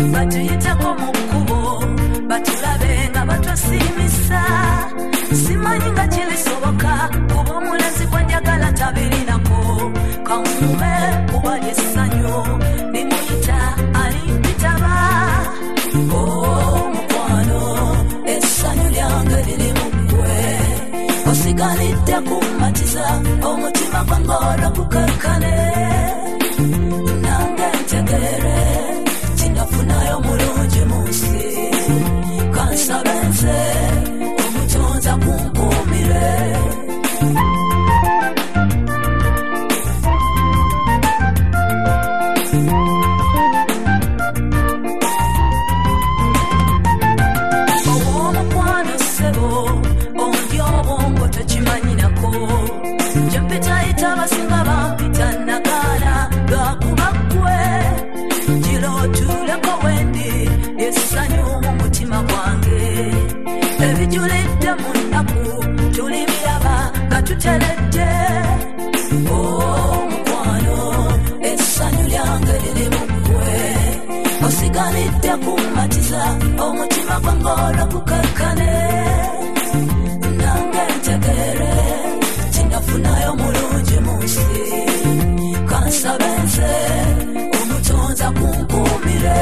batuyitako mu kkubo batulabe nga batwasimisa simanyi nga kirisoboka kuba omulenzi gwenjagala tabirinako kamume kuba lyessanyu limuyita alimpitaba mukwano essanyu lyange liri mu ggwe osigalidde kummatiza omutima gwange olw'okukakkane nange ntegere kinafunayo mulungi mu nsi kansabe nze omutonza kunkuumire owomukwano ssebo ondi obwongo tekimanyinako gyempitayita abasinga bampita nagaana lwakuba ggwe gira otuuleko wendi essanyu mu mutima gwange ebijulidde mu nnaku tulibiraba nga tuteredde mukwano essanyu lyange liri mu ggwe osigalidde kummatiza omutima gwange olw'okukakkane nange ntegere kinafunayo mulungi mu nsi kansabe nze omutonza kunkuumire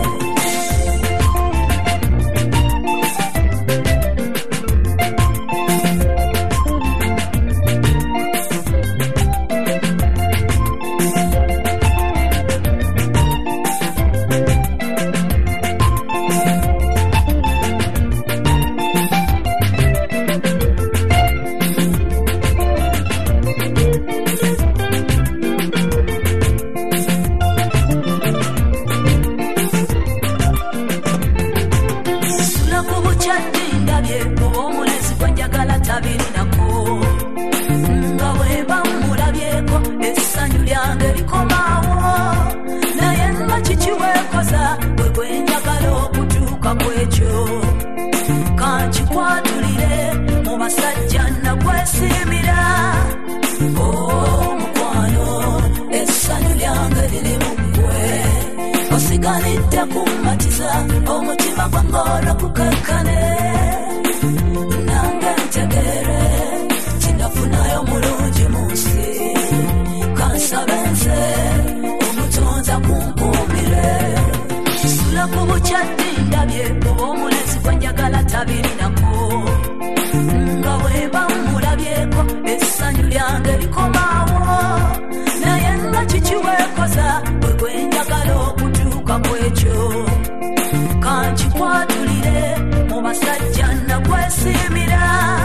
osigalidde kummatiza omutima gwange olw'okukakkane nange ntegere kinafunayo mulungi mu nsi kansabe nze omutonza kunkuumire sula ku bukyadde ndabye oba omulenzi gwenjagala tabirinako nga bweba mulabyeko essanyu lyange likomaawo naye nga kikiweekoza bwe gwenjagala okutuuka kwekyo kankikwatulire mu basajja nakwesiimira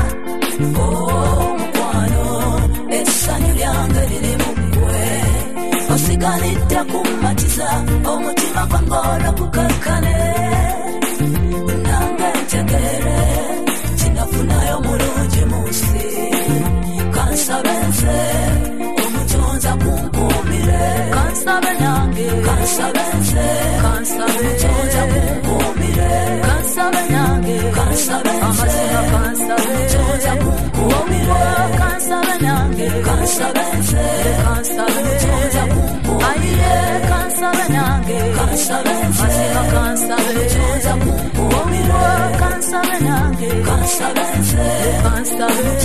mukwano essanyu lyange liri mu ggwe osigalidde kummatiza omutima gwange olw'okukakkane nange ntegere kinafunayo mulungi mu nsi kansabe nze omutonza kunkuumire kansabe nange kansabe nze omutonza kunkuumire kansabe nange kansabe nze omutonza kunkuumire kansabe nange kansabe nze omutonza kunkuumire kansabe nange kansabe nze omutonza kunkuumire kansabe nange kansabe nze